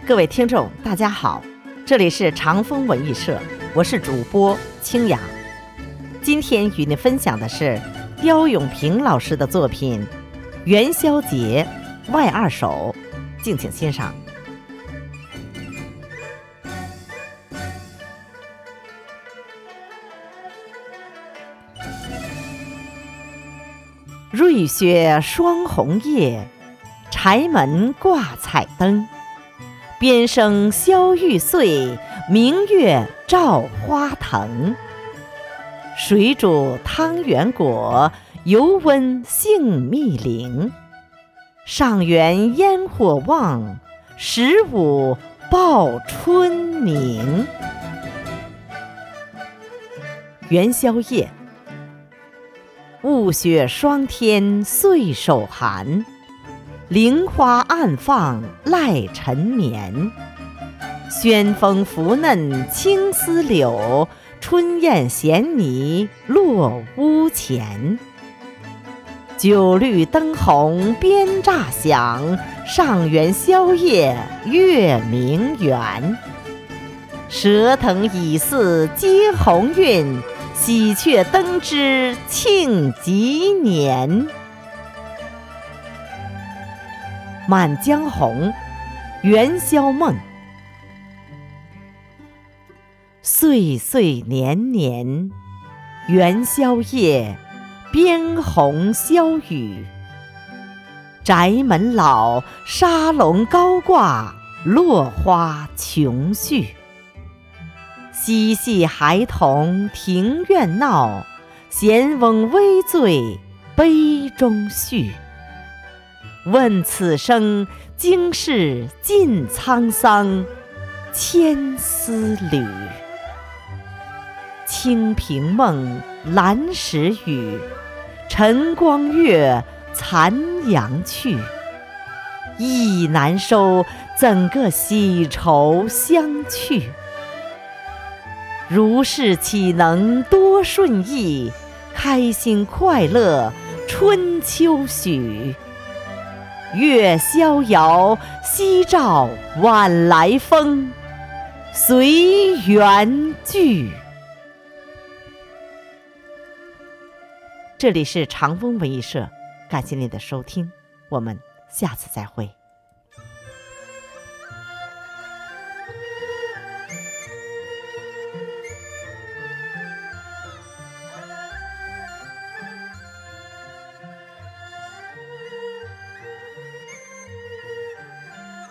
各位听众大家好，这里是长风文艺社，我是主播清雅。今天与您分享的是刁永平老师的作品《元宵节外二首》，敬请欣赏。瑞雪双红叶，柴门挂彩灯。边生宵欲碎，明月照花藤。水煮汤圆果，油温杏蜜灵。上元烟火旺，15报春明。元宵夜，雾雪霜天岁首寒。菱花暗放赖晨眠，宣风拂嫩青丝柳，春燕衔泥落屋前。酒绿灯红边乍响，上元宵夜月明圆。蛇藤已似接鸿运，喜鹊登枝庆吉年。《满江红·元宵梦》：岁岁年年，元宵夜，边红宵雨。宅门老，沙龙高挂，落花琼絮。嬉戏孩童庭院闹，闲翁微醉杯中叙。问此生经世尽沧桑，千丝缕。清平梦，蓝时雨，晨光月，残阳去。意难收，怎个喜愁相去？如是岂能多顺意？开心快乐春秋许。月逍遥，夕照晚来风，随缘聚。这里是长风文艺社，感谢您的收听，我们下次再会。